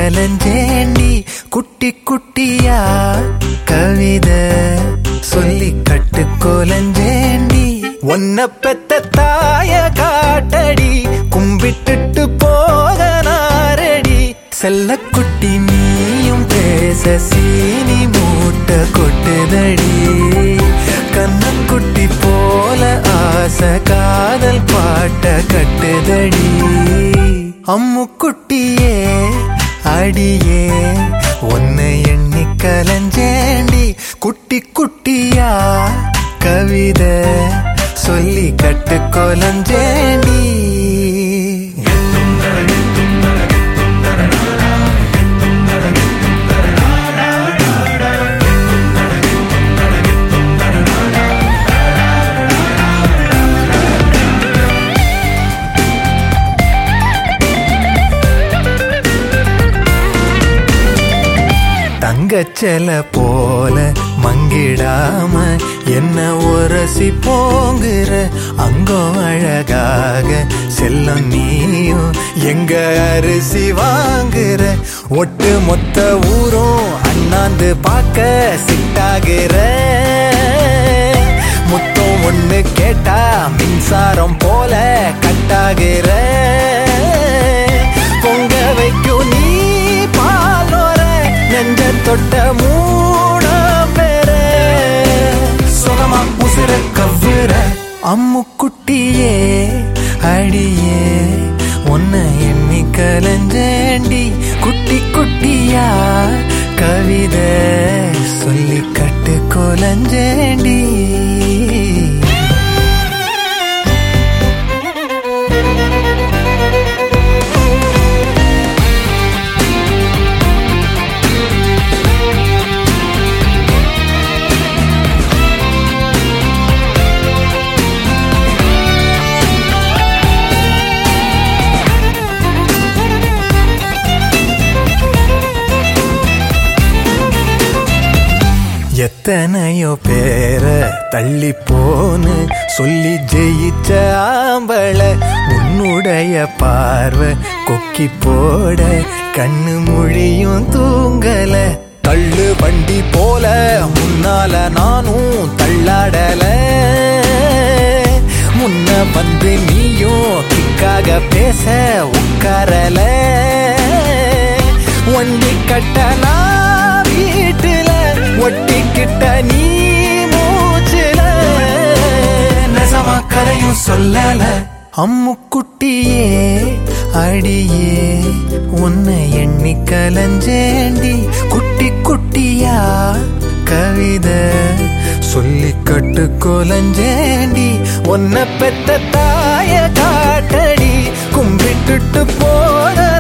கலஞ்சேண்டி குட்டி குட்டியா கவிதை சொல்லி கட்டு கொலஞ்சேண்டி ஒன்ன பெத்த தாய காட்டடி கும்பிட்டுட்டு போக நாரடி செல்ல குட்டி நீயும் பேச சீனி மூட்டை கொட்டுதடி கண்ணக்குட்டி போல ஆசை காதல் பாட்ட கட்டுதடி அம்முக்குட்டியே அடியே ஒன்னை எண்ணி கலஞ்சேண்டி குட்டி குட்டியா கவிதை சொல்லி கட்டு கொலஞ்சேண்டி தங்கச்சல போல மங்கிடாம என்ன உரசி போங்குற அங்கோ அழகாக செல்லம் நீயும் எங்க அரிசி வாங்குற ஒட்டு மொத்த ஊரும் அண்ணாந்து பார்க்க சிட்டாகிற முத்தம் ஒண்ணு கேட்டா மின்சாரம் போல கட்டாகிற பொங்க வைக்கும் நீ பாலோர நெஞ்ச தொட்ட மூண பேர சொகமா உசிர கவ்வுற அம்முக்குட்டியே அடியே ஒன்ன எண்ணி கலஞ்சேண்டி குட்டி குட்டியா கவிதை சொல்லி கட்டு கொலஞ்சேண்டி எத்தனையோ பேர தள்ளி போன்னு சொல்லி ஜெயிச்ச ஆம்பள உன்னுடைய பார்வை கொக்கி போட கண்ணு மொழியும் தூங்கல தள்ளு வண்டி போல முன்னால நானும் தள்ளாடல முன்ன வந்து நீயும் கிக்காக பேச உட்காரல வண்டி கட்டனா வீட்டுல ஒட்டிக்கிட்ட நீ மூச்சுல நெசமா கரையும் சொல்லல அம்முக்குட்டியே அடியே உன்னை எண்ணி கலஞ்சேண்டி குட்டி குட்டியா கவிதை சொல்லி கட்டு கொலஞ்சேண்டி ஒன்ன பெத்த தாய காட்டடி கும்பிட்டுட்டு போற